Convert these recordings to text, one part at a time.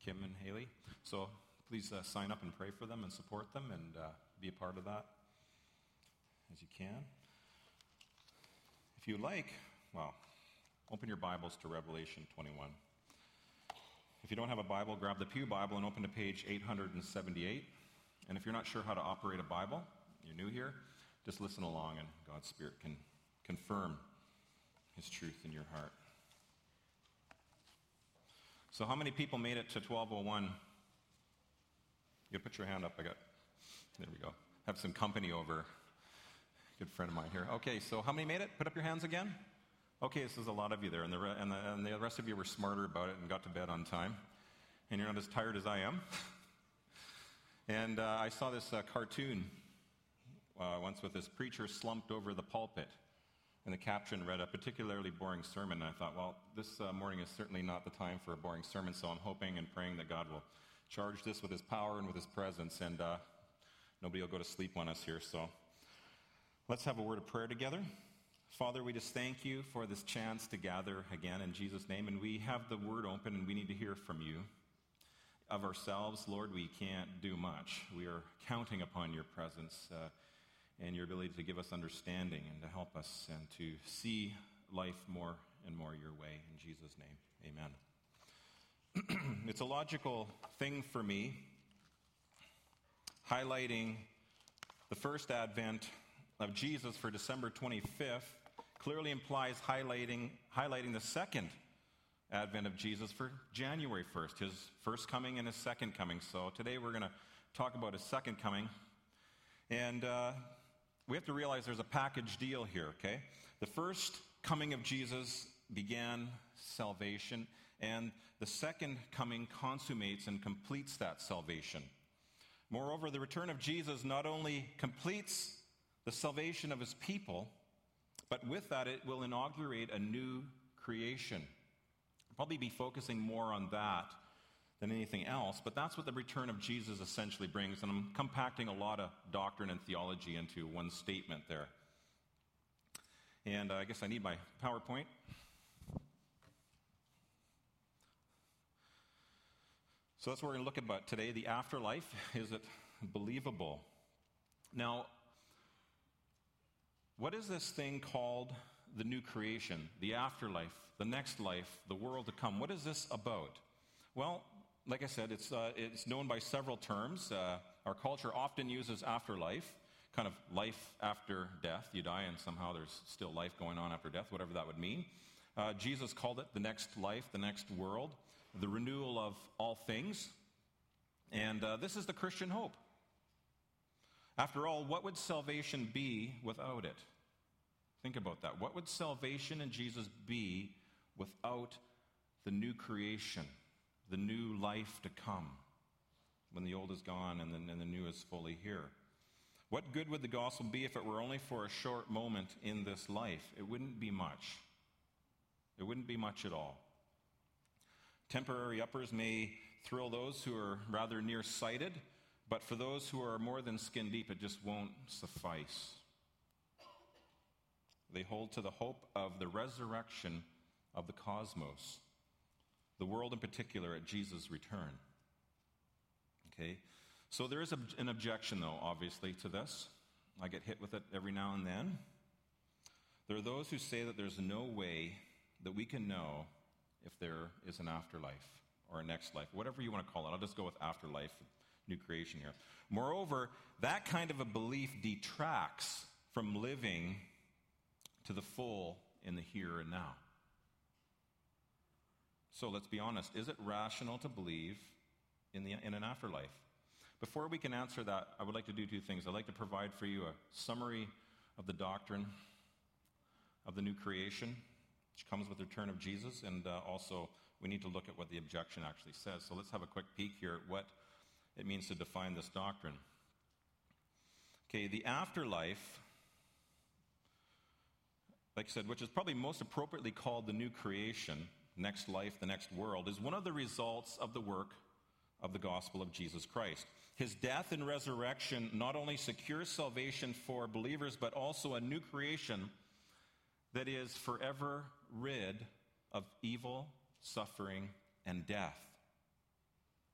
Kim and Haley. So please sign up and pray for them and support them and be a part of that as you can. If you like, open your Bibles to Revelation 21. If you don't have a Bible, grab the Pew Bible and open to page 878. And if you're not sure how to operate a Bible, you're new here, just listen along and God's Spirit can confirm His truth in your heart. So how many people made it to 12:01? You put your hand up. There we go. Have some company over. Good friend of mine here. Okay, so how many made it? Put up your hands again. Okay, this is a lot of you there, and the rest of you were smarter about it and got to bed on time, and you're not as tired as I am. And I saw this cartoon once with this preacher slumped over the pulpit, and the caption read, "A particularly boring sermon." And I thought, well, this morning is certainly not the time for a boring sermon, so I'm hoping and praying that God will charge this with His power and with His presence, and nobody will go to sleep on us here. So let's have a word of prayer together. Father, we just thank You for this chance to gather again in Jesus' name, and we have the Word open, and we need to hear from You. Of ourselves, Lord, we can't do much. We are counting upon Your presence and Your ability to give us understanding and to help us and to see life more and more Your way. In Jesus' name, amen. It's a logical thing for me, highlighting the first advent of Jesus for December 25th clearly implies highlighting the second advent of Jesus for January 1st, His first coming and His second coming. So today we're going to talk about His second coming. And we have to realize there's a package deal here, okay? The first coming of Jesus began salvation, and the second coming consummates and completes that salvation. Moreover, the return of Jesus not only completes the salvation of His people, but with that it will inaugurate a new creation. I'll probably be focusing more on that than anything else, but that's what the return of Jesus essentially brings, and I'm compacting a lot of doctrine and theology into one statement there. And I guess I need my PowerPoint. So that's what we're going to look at about today, the afterlife. Is it believable? Now, what is this thing called the new creation, the afterlife, the next life, the world to come? What is this about? Well, like I said, it's known by several terms. Our culture often uses afterlife, kind of life after death. You die and somehow there's still life going on after death, whatever that would mean. Jesus called it the next life, the next world, the renewal of all things. And this is the Christian hope. After all, what would salvation be without it? Think about that. What would salvation in Jesus be without the new creation, the new life to come, when the old is gone and the new is fully here? What good would the gospel be if it were only for a short moment in this life? It wouldn't be much. It wouldn't be much at all. Temporary uppers may thrill those who are rather nearsighted, but for those who are more than skin deep, it just won't suffice. They hold to the hope of the resurrection of the cosmos, the world in particular at Jesus' return. Okay? So there is an objection, though, obviously, to this. I get hit with it every now and then. There are those who say that there's no way that we can know if there is an afterlife or a next life, whatever you want to call it. I'll just go with afterlife, new creation here. Moreover, that kind of a belief detracts from living to the full in the here and now. So let's be honest. Is it rational to believe in an afterlife? Before we can answer that, I would like to do two things. I'd like to provide for you a summary of the doctrine of the new creation, which comes with the return of Jesus, and also we need to look at what the objection actually says. So let's have a quick peek here at what it means to define this doctrine. Okay, the afterlife, like I said, which is probably most appropriately called the new creation, next life, the next world, is one of the results of the work of the gospel of Jesus Christ. His death and resurrection not only secures salvation for believers, but also a new creation that is forever rid of evil, suffering, and death.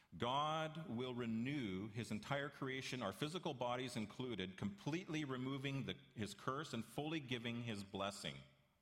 God will renew his entire creation, our physical bodies included, completely removing his curse and fully giving his blessing.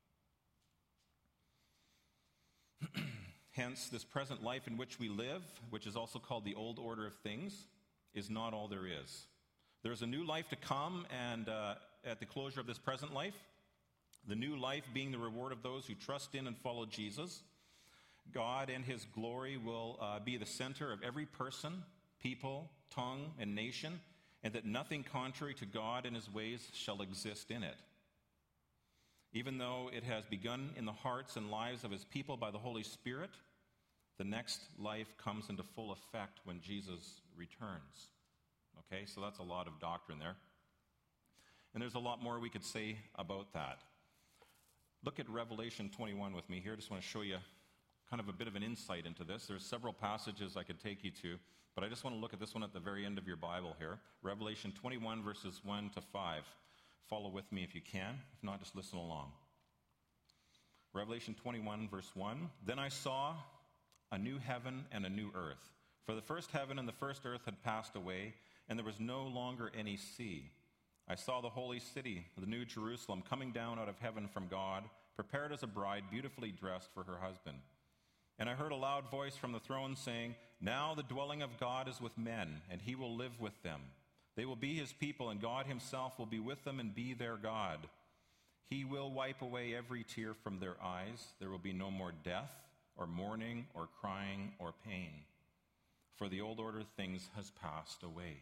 Hence, this present life in which we live, which is also called the old order of things, is not all there is. There's a new life to come, and at the closure of this present life, the new life being the reward of those who trust in and follow Jesus. God and his glory will be the center of every person, people, tongue, and nation, and that nothing contrary to God and his ways shall exist in it. Even though it has begun in the hearts and lives of his people by the Holy Spirit, the next life comes into full effect when Jesus returns. Okay, so that's a lot of doctrine there. And there's a lot more we could say about that. Look at Revelation 21 with me here. I just want to show you kind of a bit of an insight into this. There's several passages I could take you to, but I just want to look at this one at the very end of your Bible here. Revelation 21, verses 1 to 5. Follow with me if you can. If not, just listen along. Revelation 21, verse 1. Then I saw a new heaven and a new earth. For the first heaven and the first earth had passed away, and there was no longer any sea. I saw the holy city, the new Jerusalem, coming down out of heaven from God, prepared as a bride, beautifully dressed for her husband. And I heard a loud voice from the throne saying, Now the dwelling of God is with men, and he will live with them. They will be his people, and God himself will be with them and be their God. He will wipe away every tear from their eyes. There will be no more death, or mourning, or crying, or pain. For the old order of things has passed away.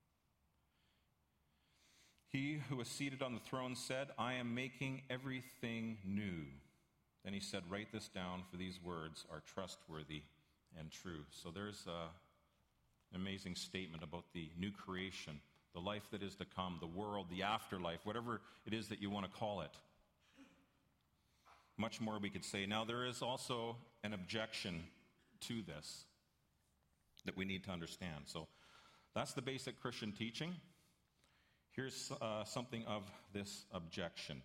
He who was seated on the throne said, I am making everything new. Then he said, Write this down, for these words are trustworthy and true. So there's an amazing statement about the new creation, the life that is to come, the world, the afterlife, whatever it is that you want to call it. Much more we could say. Now, there is also an objection to this that we need to understand. So that's the basic Christian teaching. Here's something of this objection.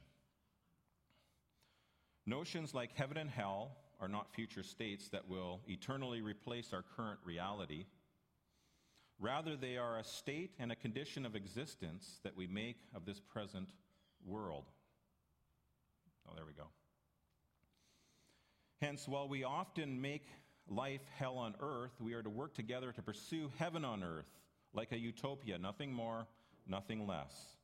Notions like heaven and hell are not future states that will eternally replace our current reality. Rather, they are a state and a condition of existence that we make of this present world. Oh, there we go. Hence, while we often make life hell on earth, we are to work together to pursue heaven on earth, like a utopia, nothing more, nothing less.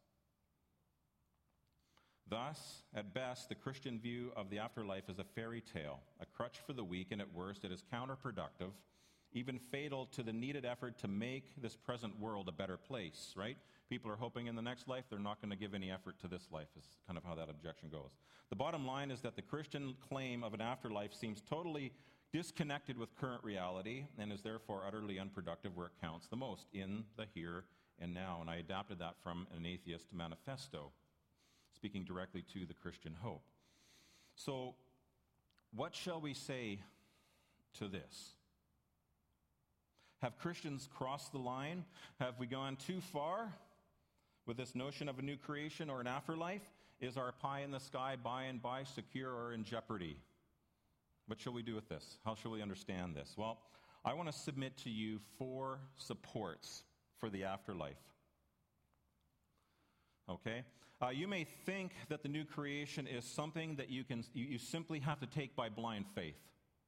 Thus, at best, the Christian view of the afterlife is a fairy tale, a crutch for the weak, and at worst, it is counterproductive, even fatal to the needed effort to make this present world a better place, right? People are hoping in the next life, they're not going to give any effort to this life, is kind of how that objection goes. The bottom line is that the Christian claim of an afterlife seems totally disconnected with current reality and is therefore utterly unproductive where it counts the most, in the here and now. And I adapted that from an atheist manifesto, speaking directly to the Christian hope. So, what shall we say to this? Have Christians crossed the line? Have we gone too far with this notion of a new creation or an afterlife? Is our pie in the sky by and by secure or in jeopardy? What shall we do with this? How shall we understand this? Well, I want to submit to you 4 supports for the afterlife. Okay? You may think that the new creation is something that you simply have to take by blind faith.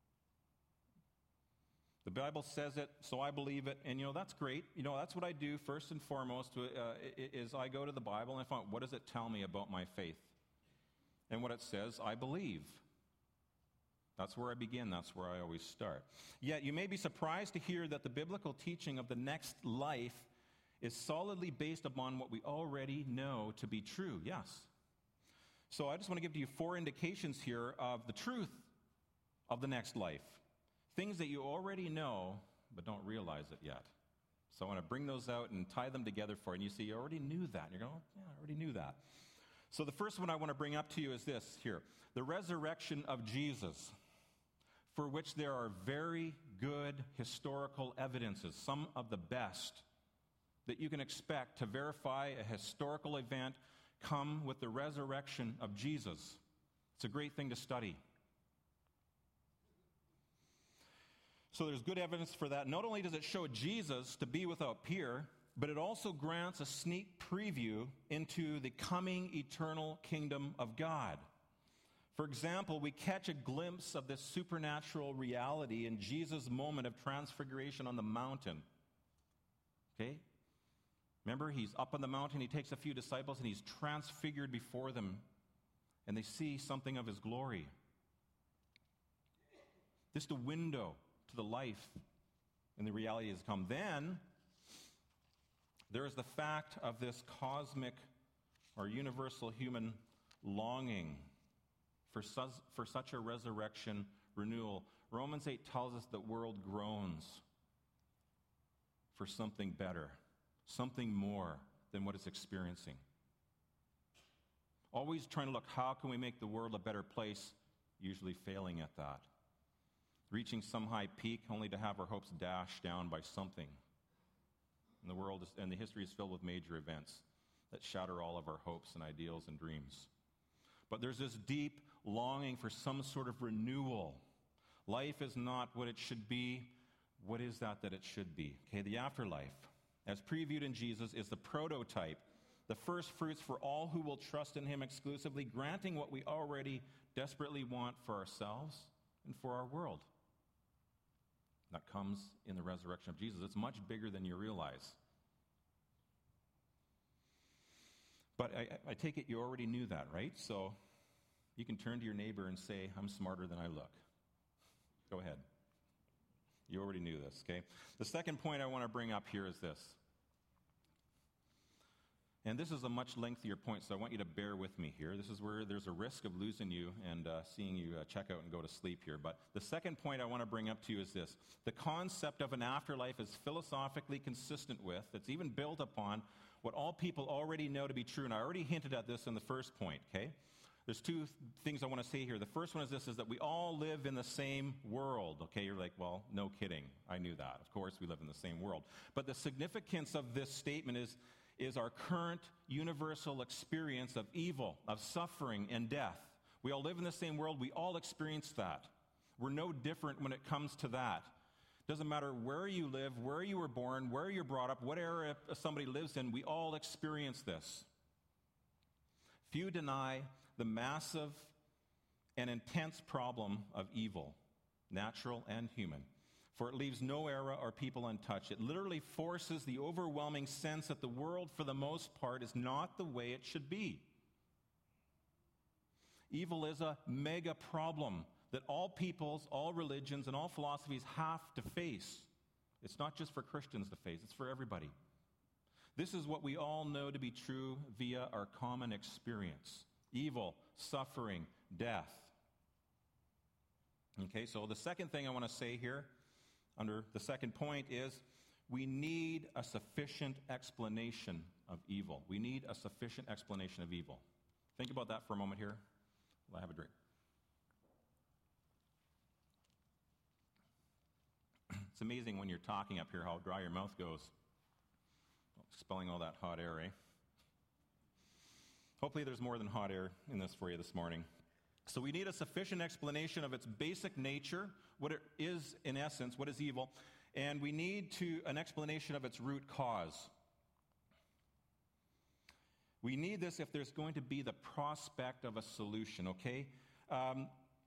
The Bible says it, so I believe it, and that's great. That's what I do first and foremost, is I go to the Bible and I find, what does it tell me about my faith? And what it says, I believe. That's where I begin. That's where I always start. Yet you may be surprised to hear that the biblical teaching of the next life is solidly based upon what we already know to be true. Yes. So I just want to give to you 4 indications here of the truth of the next life. Things that you already know, but don't realize it yet. So I want to bring those out and tie them together for you. And you see, you already knew that. And you're going, yeah, I already knew that. So the first one I want to bring up to you is this here. The resurrection of Jesus, for which there are very good historical evidences, some of the best that you can expect to verify a historical event, come with the resurrection of Jesus. It's a great thing to study. So there's good evidence for that. Not only does it show Jesus to be without peer, but it also grants a sneak preview into the coming eternal kingdom of God. For example, we catch a glimpse of this supernatural reality in Jesus' moment of transfiguration on the mountain. Okay? Remember, he's up on the mountain, he takes a few disciples, and he's transfigured before them, and they see something of his glory. Just a window to the life and the reality has come. Then, there is the fact of this cosmic or universal human longing for such a resurrection renewal. Romans 8 tells us the world groans for something better, something more than what it's experiencing. Always trying to look, how can we make the world a better place? Usually failing at that. Reaching some high peak only to have our hopes dashed down by something. And the history is filled with major events that shatter all of our hopes and ideals and dreams. But there's this deep longing for some sort of renewal. Life is not what it should be. What is that it should be? Okay, the afterlife, as previewed in Jesus, is the prototype, the first fruits for all who will trust in him exclusively, granting what we already desperately want for ourselves and for our world. That comes in the resurrection of Jesus. It's much bigger than you realize. But I take it you already knew that, right? So you can turn to your neighbor and say, I'm smarter than I look. Go ahead. You already knew this, okay? The second point I want to bring up here is this. And this is a much lengthier point, so I want you to bear with me here. This is where there's a risk of losing you and seeing you check out and go to sleep here. But the second point I want to bring up to you is this. The concept of an afterlife is philosophically consistent with, it's even built upon, what all people already know to be true. And I already hinted at this in the first point, okay? There's two things I want to say here. The first one is this, is that we all live in the same world. Okay, you're like, well, no kidding. I knew that. Of course we live in the same world. But the significance of this statement is our current universal experience of evil, of suffering and death. We all live in the same world. We all experience that. We're no different when it comes to that. Doesn't matter where you live, where you were born, where you're brought up, what area somebody lives in, we all experience this. Few deny the massive and intense problem of evil, natural and human. For it leaves no era or people untouched. It literally forces the overwhelming sense that the world, for the most part, is not the way it should be. Evil is a mega problem that all peoples, all religions, and all philosophies have to face. It's not just for Christians to face, it's for everybody. This is what we all know to be true via our common experience. Evil, suffering, death. Okay, so the second thing I want to say here, under the second point, is we need a sufficient explanation of evil. We need a sufficient explanation of evil. Think about that for a moment here. I'll have a drink. It's amazing when you're talking up here how dry your mouth goes. Expelling all that hot air, eh? Hopefully there's more than hot air in this for you this morning. So we need a sufficient explanation of its basic nature, what it is in essence, what is evil, and we need an explanation of its root cause. We need this if there's going to be the prospect of a solution, okay? A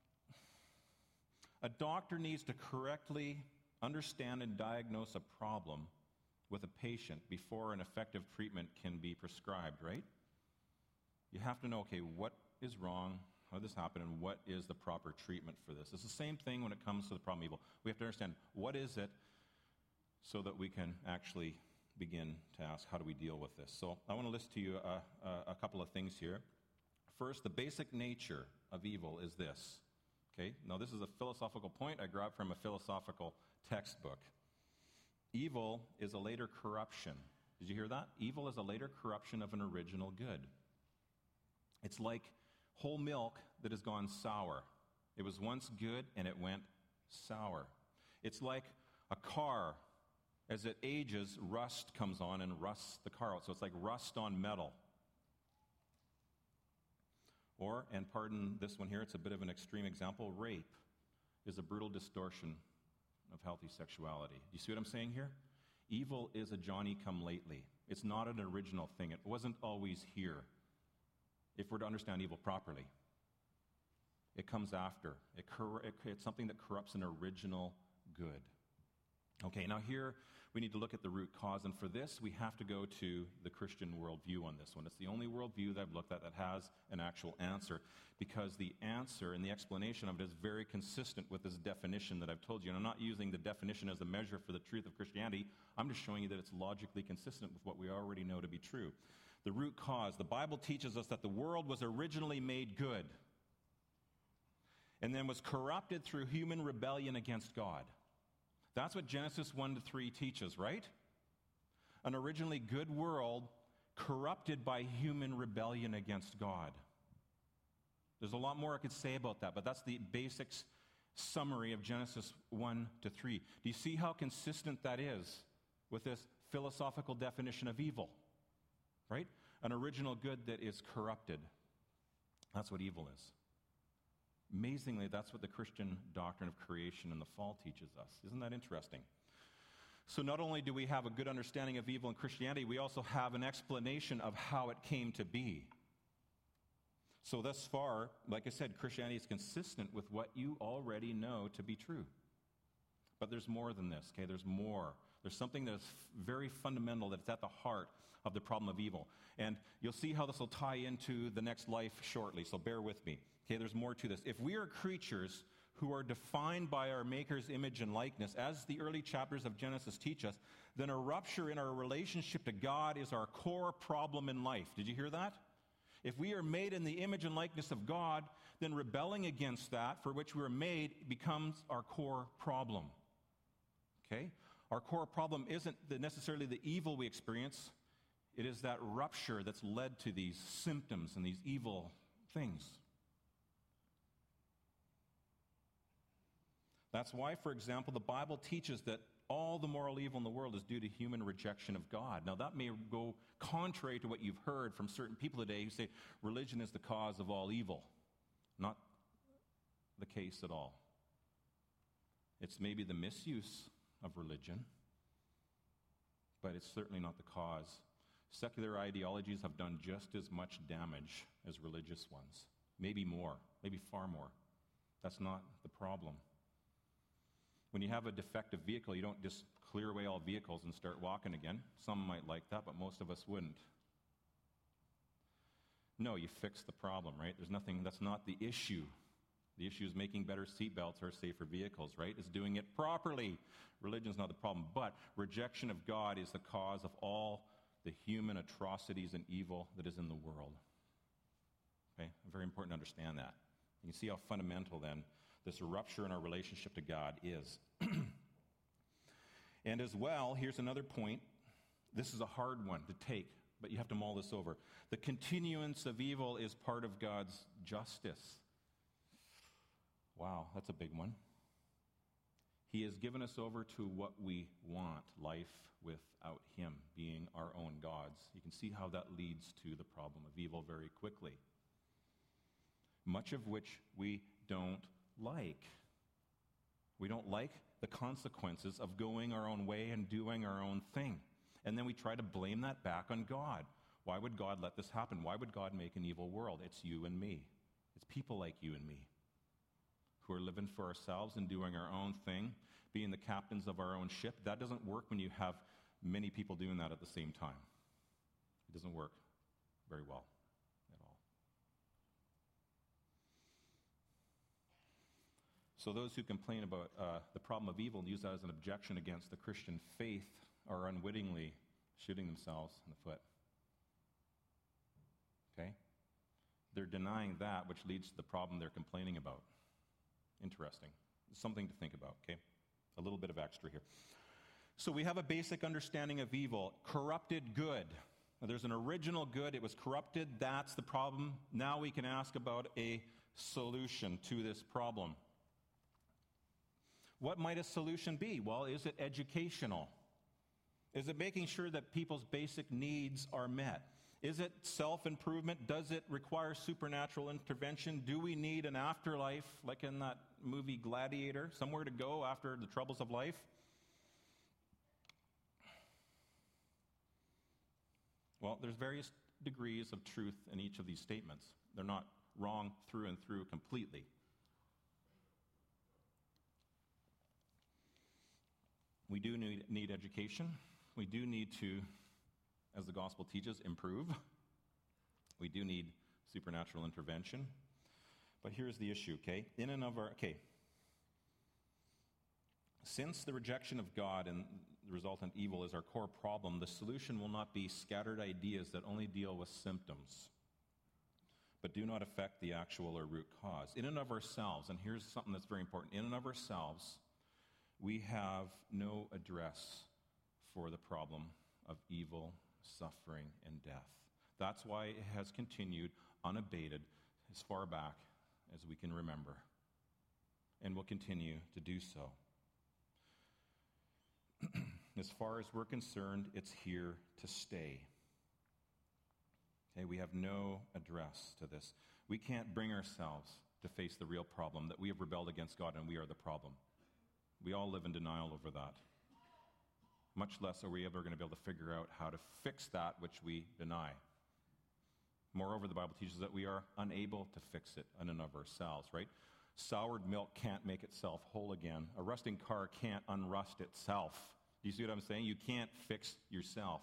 doctor needs to correctly understand and diagnose a problem with a patient before an effective treatment can be prescribed, right? You have to know, okay, what is wrong, how did this happen, and what is the proper treatment for this? It's the same thing when it comes to the problem of evil. We have to understand what is it so that we can actually begin to ask, how do we deal with this? So I want to list to you a couple of things here. First, the basic nature of evil is this. Okay, now this is a philosophical point I grabbed from a philosophical textbook. Evil is a later corruption. Did you hear that? Evil is a later corruption of an original good. It's like whole milk that has gone sour. It was once good and it went sour. It's like a car. As it ages, rust comes on and rusts the car out. So it's like rust on metal. Or, and pardon this one here, it's a bit of an extreme example, rape is a brutal distortion of healthy sexuality. Do you see what I'm saying here? Evil is a Johnny-come-lately. It's not an original thing. It wasn't always here, if we're to understand evil properly. It comes after. It's something that corrupts an original good. Okay, now here we need to look at the root cause, and for this we have to go to the Christian worldview on this one. It's the only worldview that I've looked at that has an actual answer, because the answer and the explanation of it is very consistent with this definition that I've told you. And I'm not using the definition as a measure for the truth of Christianity. I'm just showing you that it's logically consistent with what we already know to be true. The root cause. The Bible teaches us that the world was originally made good and then was corrupted through human rebellion against God. That's what Genesis 1-3 teaches, right? An originally good world corrupted by human rebellion against God. There's a lot more I could say about that, but that's the basic summary of Genesis 1-3. Do you see how consistent that is with this philosophical definition of evil? Right? An original good that is corrupted. That's what evil is. Amazingly, that's what the Christian doctrine of creation and the fall teaches us. Isn't that interesting? So not only do we have a good understanding of evil in Christianity, we also have an explanation of how it came to be. So thus far, like I said, Christianity is consistent with what you already know to be true. But there's more than this, okay? There's more. There's something that's very fundamental that's at the heart of the problem of evil. And you'll see how this will tie into the next life shortly, so bear with me. Okay, there's more to this. If we are creatures who are defined by our Maker's image and likeness, as the early chapters of Genesis teach us, then a rupture in our relationship to God is our core problem in life. Did you hear that? If we are made in the image and likeness of God, then rebelling against that for which we were made becomes our core problem. Okay? Our core problem isn't necessarily the evil we experience. It is that rupture that's led to these symptoms and these evil things. That's why, for example, the Bible teaches that all the moral evil in the world is due to human rejection of God. Now, that may go contrary to what you've heard from certain people today who say religion is the cause of all evil. Not the case at all. It's maybe the misuse of religion, but it's certainly not the cause. Secular ideologies have done just as much damage as religious ones. Maybe more, maybe far more. That's not the problem. When you have a defective vehicle, you don't just clear away all vehicles and start walking again. Some might like that, but most of us wouldn't. No, you fix the problem, right? That's not the issue. The issue is making better seatbelts or safer vehicles, right? It's doing it properly. Religion's not the problem, but rejection of God is the cause of all the human atrocities and evil that is in the world. Okay? Very important to understand that. You can see how fundamental, then, this rupture in our relationship to God is. And as well, here's another point. This is a hard one to take, but you have to mull this over. The continuance of evil is part of God's justice. Wow, that's a big one. He has given us over to what we want, life without Him, being our own gods. You can see how that leads to the problem of evil very quickly. Much of which we don't like. We don't like the consequences of going our own way and doing our own thing. And then we try to blame that back on God. Why would God let this happen? Why would God make an evil world? It's you and me. It's people like you and me who are living for ourselves and doing our own thing, being the captains of our own ship. That doesn't work when you have many people doing that at the same time. It doesn't work very well at all. So those who complain about the problem of evil and use that as an objection against the Christian faith are unwittingly shooting themselves in the foot. Okay? They're denying that which leads to the problem they're complaining about. Interesting. Something to think about, okay? A little bit of extra here. So we have a basic understanding of evil. Corrupted good. Now, there's an original good. It was corrupted. That's the problem. Now we can ask about a solution to this problem. What might a solution be? Well, is it educational? Is it making sure that people's basic needs are met? Is it self-improvement? Does it require supernatural intervention? Do we need an afterlife, like in that movie Gladiator? Somewhere to go after the troubles of life? Well, there's various degrees of truth in each of these statements. They're not wrong through and through completely. We do need education. We do need to, as the gospel teaches, improve. We do need supernatural intervention. But here's the issue, okay? Since the rejection of God and the resultant evil is our core problem, the solution will not be scattered ideas that only deal with symptoms, but do not affect the actual or root cause. In and of ourselves, and here's something that's very important, in and of ourselves, we have no address for the problem of evil, suffering, and death. That's why it has continued unabated as far back as we can remember, and will continue to do so. As far as we're concerned, it's here to stay. Okay, we have no address to this. We can't bring ourselves to face the real problem, that we have rebelled against God and we are the problem. We all live in denial over that. Much less are we ever going to be able to figure out how to fix that which we deny. Moreover, the Bible teaches that we are unable to fix it in and of ourselves, right? Soured milk can't make itself whole again. A rusting car can't unrust itself. Do you see what I'm saying? You can't fix yourself.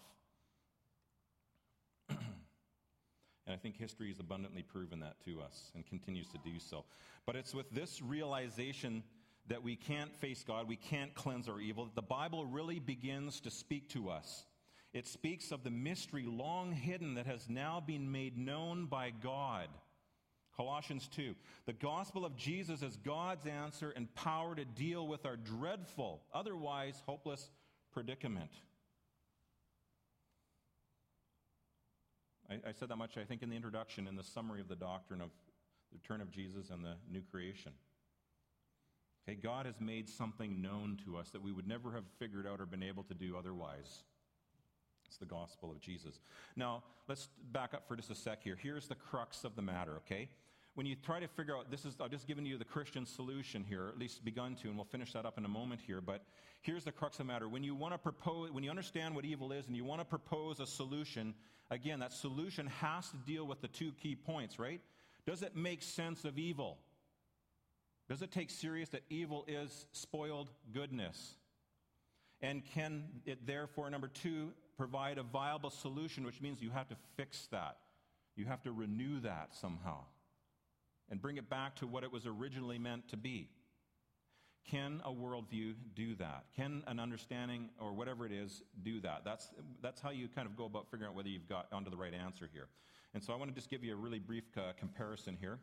And I think history has abundantly proven that to us and continues to do so. But it's with this realization that we can't face God, we can't cleanse our evil, that the Bible really begins to speak to us. It speaks of the mystery long hidden that has now been made known by God. Colossians 2, the gospel of Jesus is God's answer and power to deal with our dreadful, otherwise hopeless predicament. I said that much, I think, in the introduction, in the summary of the doctrine of the return of Jesus and the new creation. Okay, God has made something known to us that we would never have figured out or been able to do otherwise. It's the gospel of Jesus. Now, let's back up for just a sec here. Here's the crux of the matter, okay? When you try to figure out, I've just given you the Christian solution here, at least begun to, and we'll finish that up in a moment here, but here's the crux of the matter. When you understand what evil is and you want to propose a solution, again, that solution has to deal with the two key points, right? Does it make sense of evil? Does it take serious that evil is spoiled goodness? And can it therefore, number two, provide a viable solution, which means you have to fix that. You have to renew that somehow and bring it back to what it was originally meant to be. Can a worldview do that? Can an understanding or whatever it is do that? That's how you kind of go about figuring out whether you've got onto the right answer here. And so I want to just give you a really brief comparison here.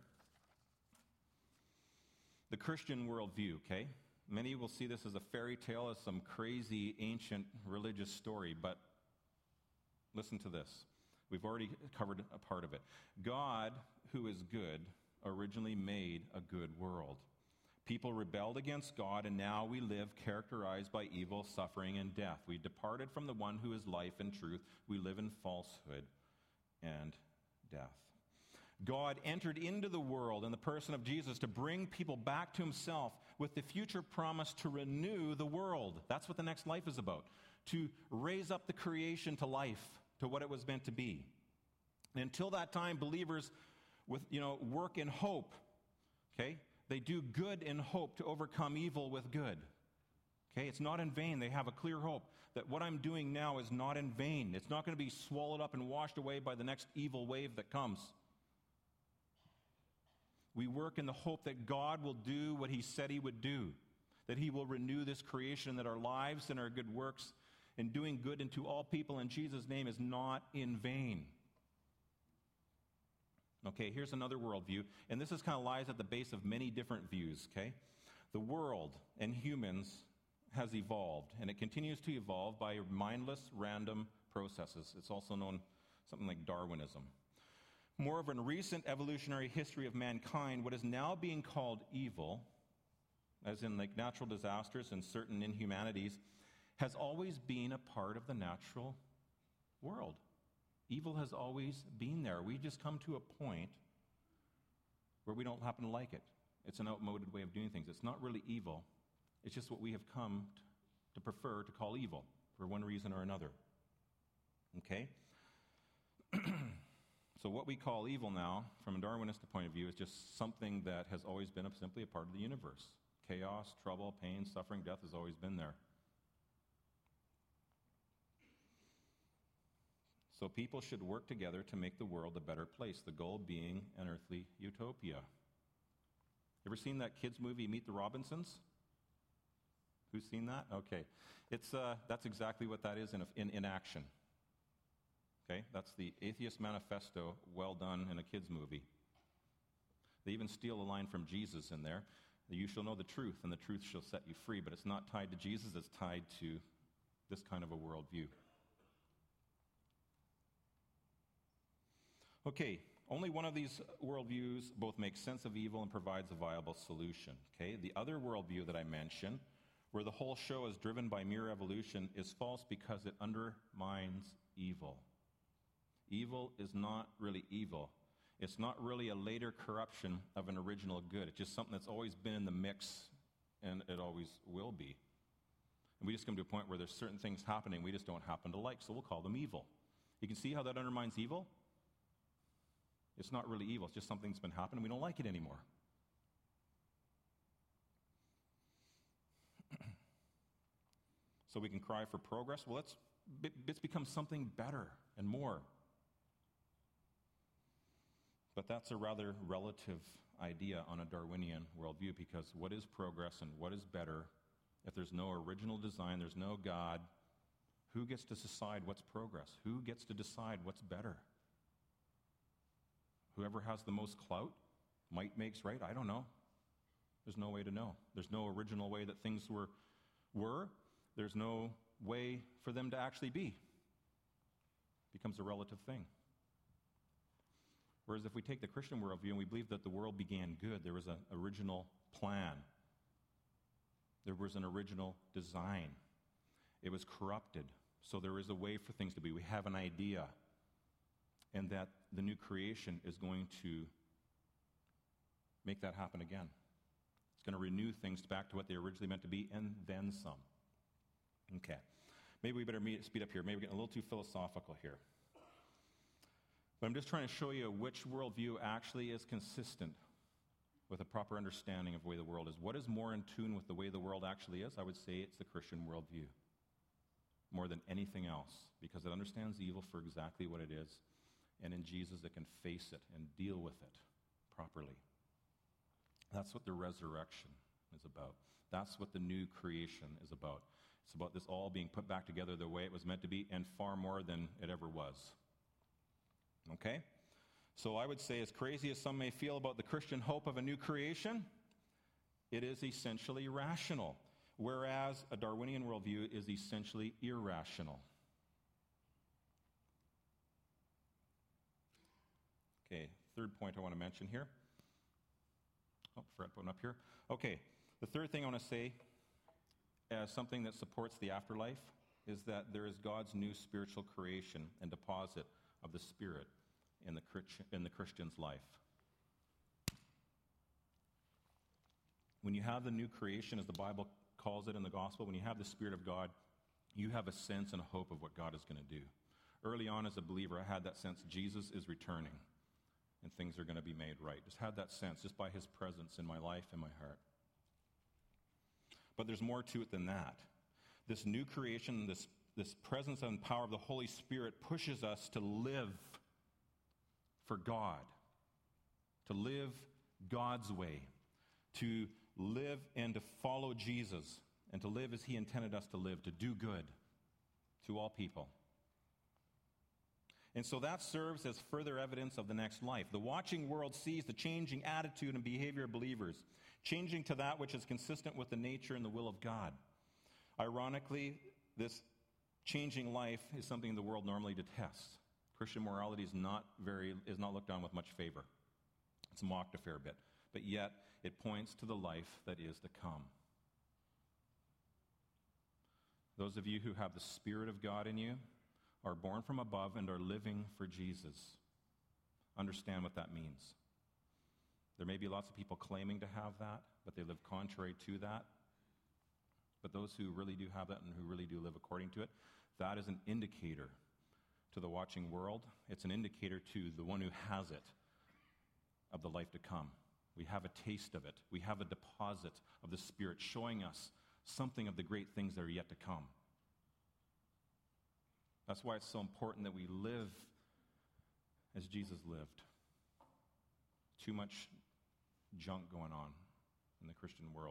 The Christian worldview, okay? Many will see this as a fairy tale, as some crazy ancient religious story, but listen to this. We've already covered a part of it. God, who is good, originally made a good world. People rebelled against God, and now we live characterized by evil, suffering, and death. We departed from the one who is life and truth. We live in falsehood and death. God entered into the world in the person of Jesus to bring people back to himself with the future promise to renew the world. That's what the next life is about. To raise up the creation to life, to what it was meant to be. And until that time, believers work in hope. Okay? They do good in hope to overcome evil with good. Okay? It's not in vain. They have a clear hope that what I'm doing now is not in vain. It's not going to be swallowed up and washed away by the next evil wave that comes. We work in the hope that God will do what he said he would do, that he will renew this creation, that our lives and our good works and doing good unto all people in Jesus' name is not in vain. Okay, here's another worldview, and this is kind of lies at the base of many different views, okay? The world and humans has evolved, and it continues to evolve by mindless, random processes. It's also known something like Darwinism. Moreover, in recent evolutionary history of mankind, what is now being called evil, as in like natural disasters and certain inhumanities, has always been a part of the natural world. Evil has always been there. We just come to a point where we don't happen to like it. It's an outmoded way of doing things. It's not really evil. It's just what we have come to prefer to call evil for one reason or another. Okay? So what we call evil now, from a Darwinistic point of view, is just something that has always been simply a part of the universe. Chaos, trouble, pain, suffering, death has always been there. So people should work together to make the world a better place, the goal being an earthly utopia. Ever seen that kids movie, Meet the Robinsons? Who's seen that? Okay. That's exactly what that is in action. Okay? That's the Atheist Manifesto, well done in a kids movie. They even steal a line from Jesus in there. You shall know the truth, and the truth shall set you free. But it's not tied to Jesus, it's tied to this kind of a worldview. Okay, only one of these worldviews both makes sense of evil and provides a viable solution. Okay, the other worldview that I mentioned, where the whole show is driven by mere evolution, is false because it undermines evil. Evil is not really evil. It's not really a later corruption of an original good. It's just something that's always been in the mix, and it always will be. And we just come to a point where there's certain things happening we just don't happen to like, so we'll call them evil. You can see how that undermines evil? It's not really evil. It's just something that's been happening. We don't like it anymore. So we can cry for progress. Well, it's become something better and more. But that's a rather relative idea on a Darwinian worldview, because what is progress and what is better? If there's no original design, there's no God, who gets to decide what's progress? Who gets to decide what's better? Whoever has the most clout? Might makes right? I don't know. There's no way to know. There's no original way that things were. There's no way for them to actually be. It becomes a relative thing. Whereas if we take the Christian worldview and we believe that the world began good, there was an original plan. There was an original design. It was corrupted. So there is a way for things to be. We have an idea. And that the new creation is going to make that happen again. It's going to renew things back to what they originally meant to be, and then some. Okay. Maybe we better speed up here. Maybe we're getting a little too philosophical here. But I'm just trying to show you which worldview actually is consistent with a proper understanding of the way the world is. What is more in tune with the way the world actually is? I would say it's the Christian worldview, more than anything else, because it understands evil for exactly what it is, and in Jesus it can face it and deal with it properly. That's what the resurrection is about. That's what the new creation is about. It's about this all being put back together the way it was meant to be, and far more than it ever was. Okay? So I would say, as crazy as some may feel about the Christian hope of a new creation, it is essentially rational, whereas a Darwinian worldview is essentially irrational. Okay, third point I want to mention here. Oh, forgot to put one up here. Okay, the third thing I want to say as something that supports the afterlife is that there is God's new spiritual creation and deposit of the Spirit in the Christian's life. When you have the new creation, as the Bible calls it in the gospel, when you have the Spirit of God, you have a sense and a hope of what God is going to do. Early on as a believer, I had that sense Jesus is returning and things are going to be made right. Just had that sense just by his presence in my life and my heart. But there's more to it than that. This new creation, this presence and power of the Holy Spirit pushes us to live for God, to live God's way, to live and to follow Jesus, and to live as he intended us to live, to do good to all people. And so that serves as further evidence of the next life. The watching world sees the changing attitude and behavior of believers, changing to that which is consistent with the nature and the will of God. Ironically, this changing life is something the world normally detests. Christian morality is not looked on with much favor. It's mocked a fair bit. But yet, it points to the life that is to come. Those of you who have the Spirit of God in you are born from above and are living for Jesus. Understand what that means. There may be lots of people claiming to have that, but they live contrary to that. But those who really do have that and who really do live according to it, that is an indicator to the watching world. It's an indicator to the one who has it of the life to come. We have a taste of it. We have a deposit of the Spirit showing us something of the great things that are yet to come. That's why it's so important that we live as Jesus lived. Too much junk going on in the Christian world.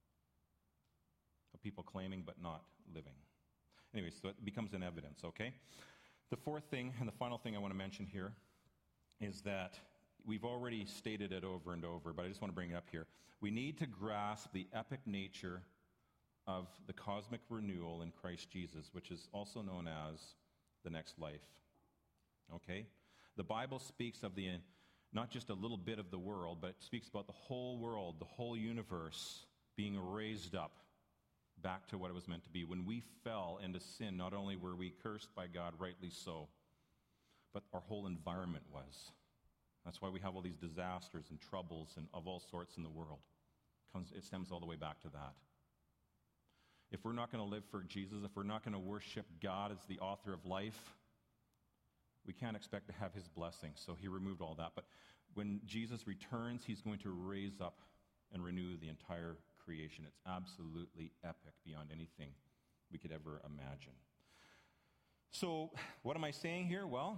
Of people claiming but not living. Anyway, so it becomes an evidence, okay? The fourth thing and the final thing I want to mention here is that we've already stated it over and over, but I just want to bring it up here. We need to grasp the epic nature of the cosmic renewal in Christ Jesus, which is also known as the next life. Okay? The Bible speaks of not just a little bit of the world, but it speaks about the whole world, the whole universe being raised up back to what it was meant to be. When we fell into sin, not only were we cursed by God, rightly so, but our whole environment was. That's why we have all these disasters and troubles and of all sorts in the world. It stems all the way back to that. If we're not going to live for Jesus, if we're not going to worship God as the author of life, we can't expect to have his blessing. So he removed all that. But when Jesus returns, he's going to raise up and renew the entire creation. It's absolutely epic beyond anything we could ever imagine. So what am I saying here? Well,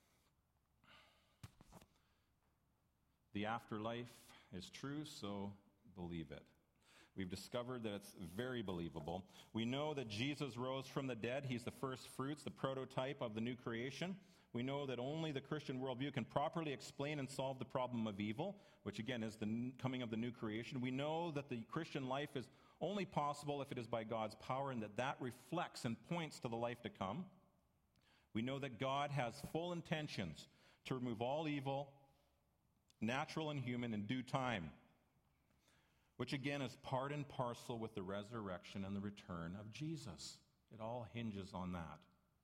the afterlife is true, so believe it. We've discovered that it's very believable. We know that Jesus rose from the dead. He's the first fruits, the prototype of the new creation. We know that only the Christian worldview can properly explain and solve the problem of evil, which again is the coming of the new creation. We know that the Christian life is only possible if it is by God's power, and that reflects and points to the life to come. We know that God has full intentions to remove all evil, natural and human, in due time, which again is part and parcel with the resurrection and the return of Jesus. It all hinges on that.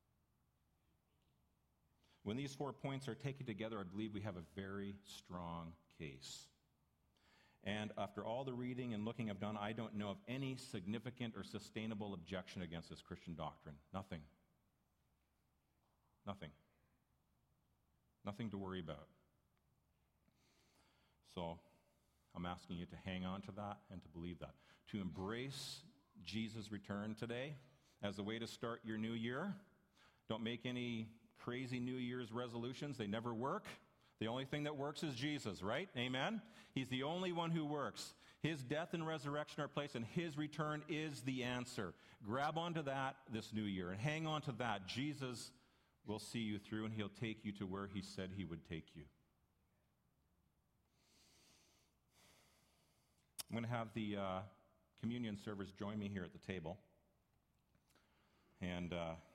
When these 4 points are taken together, I believe we have a very strong case. And after all the reading and looking I've done, I don't know of any significant or sustainable objection against this Christian doctrine. Nothing. Nothing. Nothing to worry about. So I'm asking you to hang on to that and to believe that. To embrace Jesus' return today as a way to start your new year. Don't make any crazy New Year's resolutions. They never work. The only thing that works is Jesus, right? Amen? He's the only one who works. His death and resurrection are placed, and his return is the answer. Grab onto that this new year and hang on to that. Jesus will see you through, and he'll take you to where he said he would take you. I'm going to have the communion servers join me here at the table. And